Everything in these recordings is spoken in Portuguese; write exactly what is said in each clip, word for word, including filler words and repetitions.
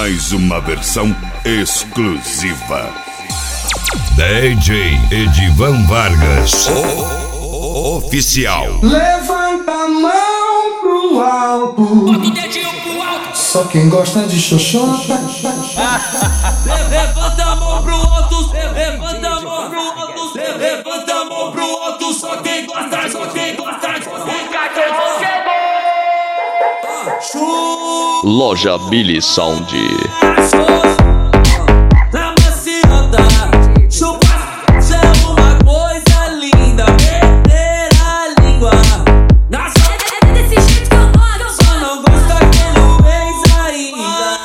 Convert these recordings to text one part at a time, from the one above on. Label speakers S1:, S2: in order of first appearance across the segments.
S1: mais uma versão exclusiva.
S2: D J Edivan Vargas, o oficial.
S3: Levanta a mão pro alto.
S4: Bota o dedinho pro alto.
S3: Só quem gosta de xoxota.
S4: Levanta a mão pro alto. Levanta a mão pro alto. Levanta a mão pro alto. Só quem gosta, só quem gosta. Fica que você
S5: Loja Billy Sound.
S4: Na maciota, chupar é uma coisa linda. Meter a língua na sua.
S6: É desse jeito que eu gosto.
S4: Só não gosta que não fez ainda.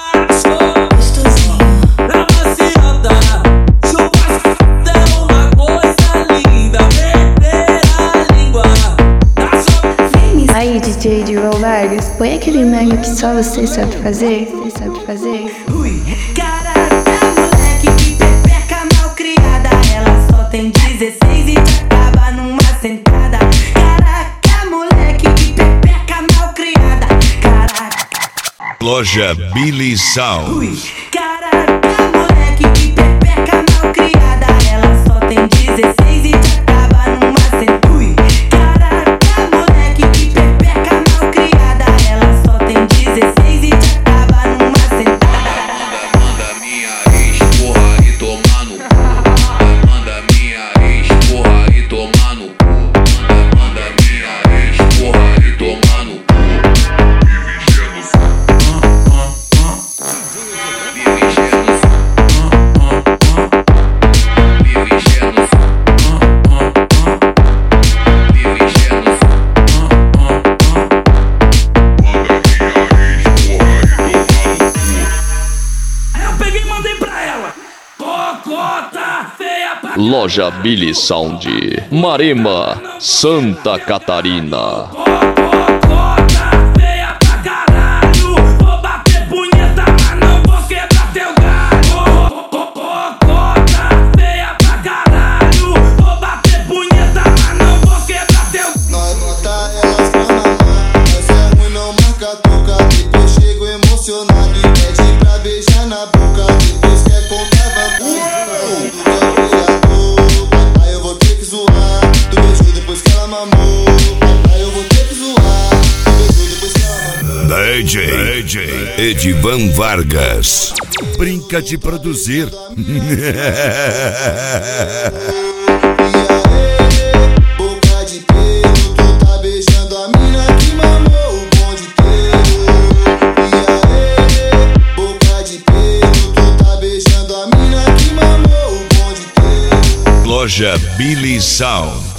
S4: Na maciota, chupar é uma coisa linda. Meter a língua na sua.
S7: Aí, D J Edivan Vargas, põe aquele meme que só você sabe fazer. Você sabe fazer?
S8: Ui, caraca, moleque, que pepeca mal criada. Ela só tem dezesseis e te acaba numa sentada. Caraca, moleque, que pepeca mal criada. Caraca.
S2: Loja Billy Sound.
S8: Ui, caraca, moleque, que pepeca mal criada. Ela só tem dezesseis e te acaba numa sentada. Ui, caraca, moleque, que pepeca mal criada. Ela só tem dezesseis e te acaba numa sentada.
S9: Manda minha ex, porra, e tomar no cu. Manda minha ex, porra, e tomar no cu. Manda minha ex, porra, e tomar no cu. Me enchendo, me enchendo, me enchendo.
S4: Aí eu peguei e mandei pra ela. Cocota feia pra
S5: Loja Billy Sound. Marema, Santa Catarina.
S4: Cocota feia pra caralho. Vou bater punheta, mas não vou quebrar teu galho. Cocota feia pra caralho. Vou bater punheta, mas não vou quebrar teu galho.
S10: Nós bota elas pra mamar. Essa é ruim, não marca toca. Depois chego emocionado e pede pra beijar na boca. Depois quer contar vantagem. Aí eu vou ter que zoar. Tu beijou depois que ela mamou. Aí eu vou ter que zoar. Tu beijou depois que ela mamou.
S2: D J, D J Edivan Vargas. Brinca de produzir.
S10: Boca de pelo, tu tá beijando a mina que mamou o bonde inteiro. E aí, boca de pelo, tu tá beijando a mina que mamou o bonde inteiro.
S2: Loja Billy Sound.